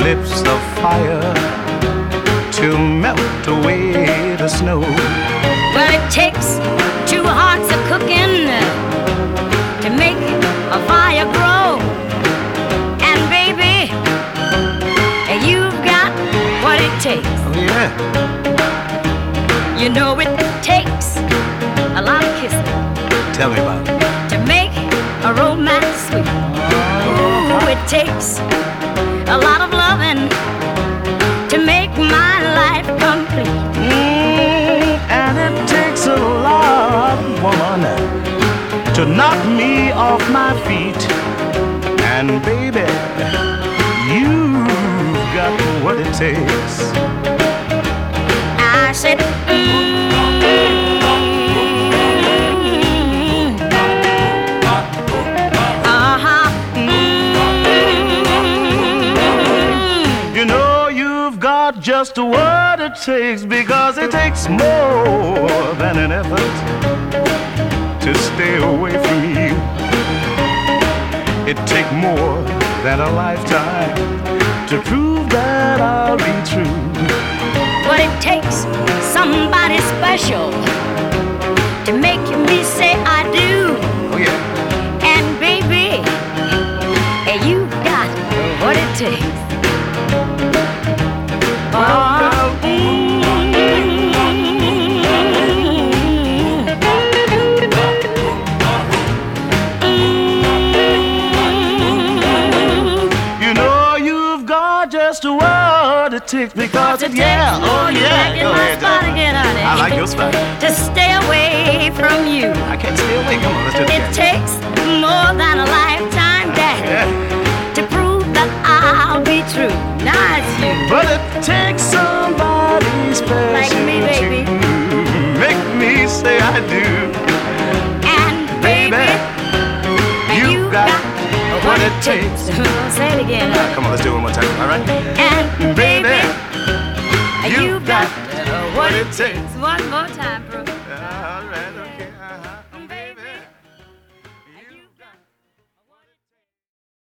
lips of fire to melt away the snow. Well, it takes 2 hearts of cooking to make a fire grow. And baby, you've got what it takes. Oh yeah. You know it takes a lot of kissing. Tell me about it. To make a romance sweet. Ooh, it takes a lot of loving to make my life complete. And it takes a lot, woman, to knock me off my feet. And baby, you've got what it takes. I said, You know you've got just what it takes, because it takes more than an effort to stay away from you. It takes more than a lifetime to prove that I'll be true. but it takes somebody special to make me say I do. Oh yeah. And baby, you got what it takes. You know you've got just what it takes, because it, yeah, oh yeah. Go ahead, spot again, honey. I like your spot. To stay away from you. I can't stay away. Come on, let's do it It again. takes more than a lifetime, Daddy, Yeah. to prove that I'll be true. Now it's you. But it takes somebody special Like me, baby. to make me say I do. And baby, you got what it takes. Say it again. Come on, let's do it one more time, all right? And baby, you you got what it takes. One more time.